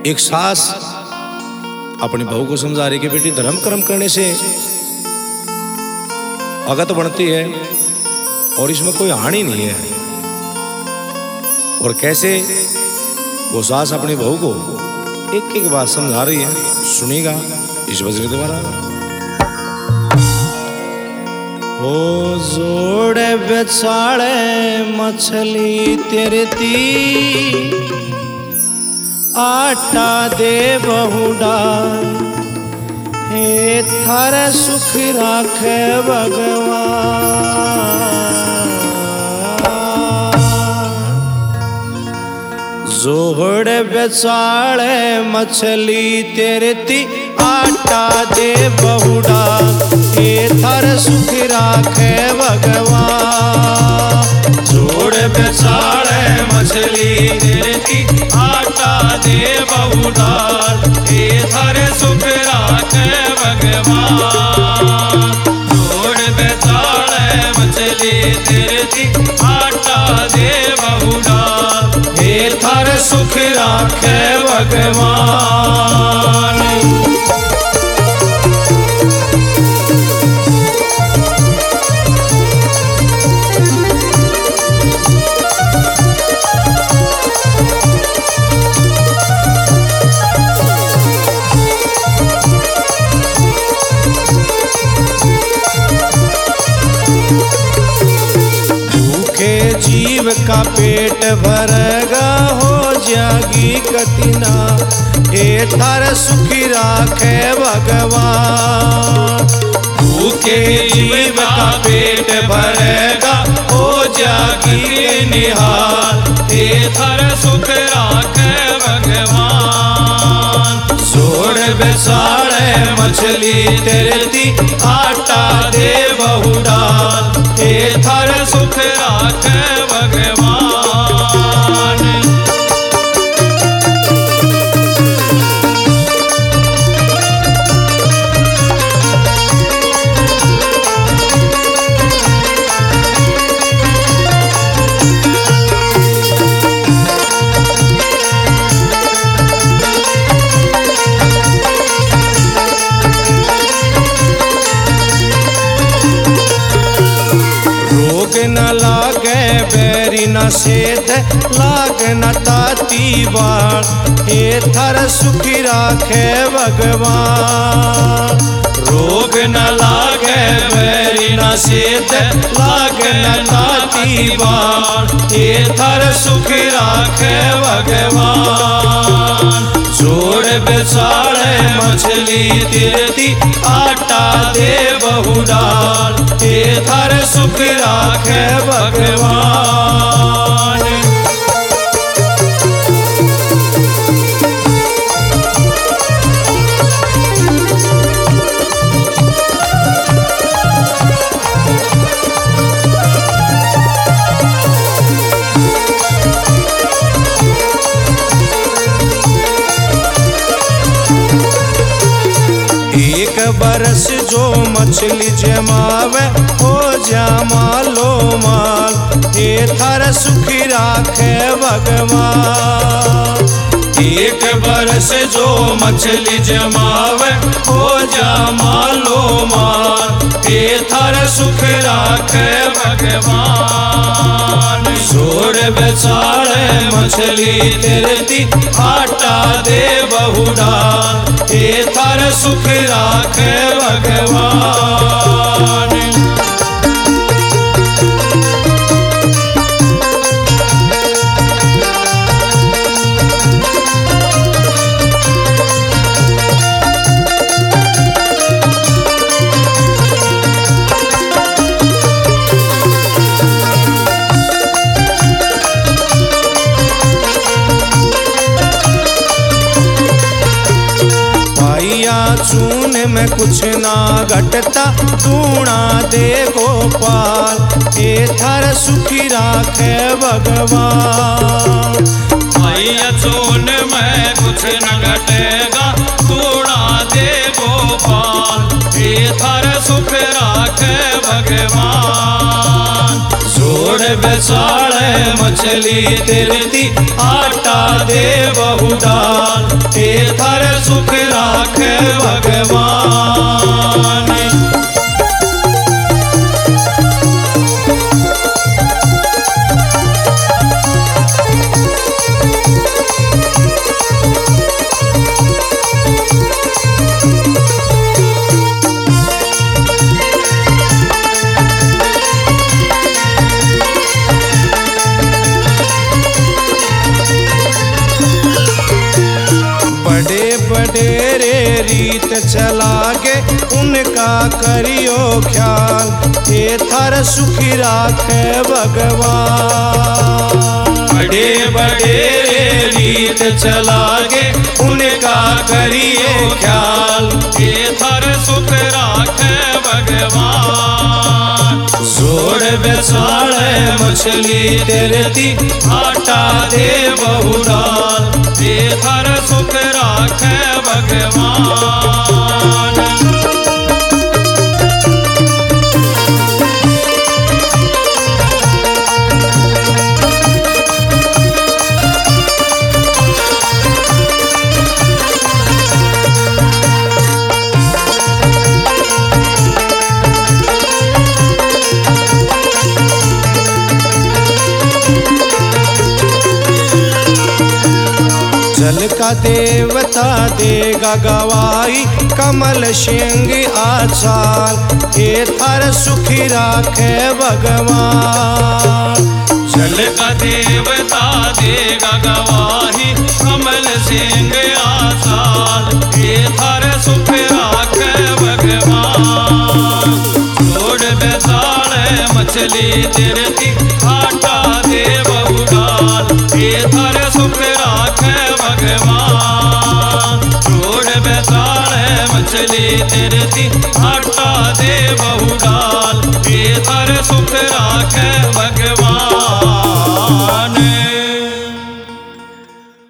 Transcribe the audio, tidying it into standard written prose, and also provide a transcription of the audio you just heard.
एक सास अपनी बहू को समझा रही कि बेटी धर्म कर्म करने से अगत बढ़ती है और इसमें कोई हानि नहीं है। और कैसे वो सास अपनी बहू को एक एक बात समझा रही है, सुनिएगा इस वजह द्वारा। ओ जोड़े बेचाड़े मछली तेरे ती, आटा दे बहुड़ा, हे थारे सुख राखे भगवान। जोड़े बेचाड़े मछली तेरे ती, आटा दे बहुड़ा, हे थारे सुख राखे भगवान। जोड़े बेचाड़े मछली तेरे ती, आटा दे बहुड़ा, हे थारे सुख राखे भगवान। जोड़ बेचाड़े मछली तेरे ती, आटा दे बहुड़ा, हे थारे सुख राखे भगवान। जीव का पेट भरेगा हो जागी कतिना, हे थारे सुखी राखे भगवान। भूखे जीव का पेट भरेगा हो जागी निहाल, हे थारे सुख राखे भगवान। जोड़ बेचाड़े मछली तेरे ती, आटा दे बहुड़ा, हे थारे सुख राखे भगवान। न लागे बैरी न सेध, लागे न ताती बाण, हे थारे सुखी राखे भगवान। रोग न लागे बैरी न सेध, लागे न ताती बाण, हे थारे सुखी राखे भगवान। जोड़ बेचाड़े मछली तेरे ती, आटा दे बहुड़ा, हे थारे सुख राखे भगवान। एक बरस जो मछली जमावे हो जा मालो माल, हे थारे सुखी राखे भगवान। एक बरस जो मछली जमावे हो जा मालो माल, हे थारे सुख राखे भगवान। जोड़ बेचाड़े मछली तेरे ती, आटा दे बहुड़ा, हे थारे सुख राखे भगवान। चून में कुछ ना घटता, तूणा दे गोपाल, हे थारे सुखी राखे भगवान। भैया चून में कुछ न घटेगा, तूणा दे गोपाल, हे थारे सुख राखे भगवान। जोड़ बेचाड़े मछली तेरे ती, आटा दे बहुड़ा, हे ये थारे सुख राखे भगवान। बड़े बड़े रे रीत चलागे उनका करियो ख्याल, ये थार सुखी राखे भगवान। बड़े बड़े रे रीत चलागे उनका करियो ख्याल, ये थार सुख राखे भगवान। जोड़ बेसाड़े मछली तेरती आटा दे बहुराल, ये थार सुख राखे भगवान। जल का देवता देगा गवाही, कमल सिंह आचाल, ये थार सुखी राखे भगवान। जल का देवता देगा गवाही, कमल सिंह आचाल, ये थार सुख राखे भगवान। जोड़ बेसाड़े मछली तिरती आटा दे बहुराल, ये थार सुख राखे भगवान। जोड़ बेसाड़े मछली तिरती